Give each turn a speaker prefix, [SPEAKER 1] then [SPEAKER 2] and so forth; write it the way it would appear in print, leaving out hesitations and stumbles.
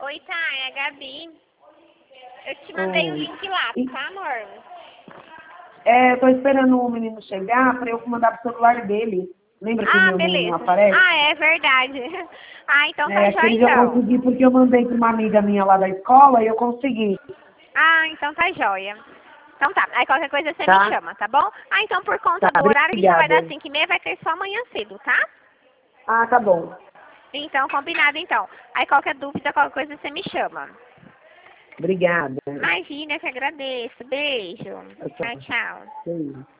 [SPEAKER 1] Oi, tá, é a Gabi. Eu te mandei o link lá, tá, amor?
[SPEAKER 2] Eu tô esperando o menino chegar pra eu mandar pro celular dele. Lembra que o meu não
[SPEAKER 1] Beleza.
[SPEAKER 2] aparece?
[SPEAKER 1] É verdade. Então tá jóia,
[SPEAKER 2] Aquele eu
[SPEAKER 1] então.
[SPEAKER 2] consegui porque eu mandei pra uma amiga minha lá da escola e eu consegui.
[SPEAKER 1] Então tá jóia. Então tá, aí qualquer coisa você
[SPEAKER 2] Tá?
[SPEAKER 1] me chama, tá bom? Então por conta
[SPEAKER 2] Tá,
[SPEAKER 1] do horário que já vai dar
[SPEAKER 2] obrigada.
[SPEAKER 1] 5h30, vai ter só amanhã cedo, tá?
[SPEAKER 2] Tá bom.
[SPEAKER 1] Então, combinado então. Aí qualquer dúvida, qualquer coisa você me chama.
[SPEAKER 2] Obrigada.
[SPEAKER 1] Imagina, eu que agradeço. Beijo.
[SPEAKER 2] Tchau,
[SPEAKER 1] Tchau,
[SPEAKER 2] tchau.
[SPEAKER 1] tchau.
[SPEAKER 2] Sim.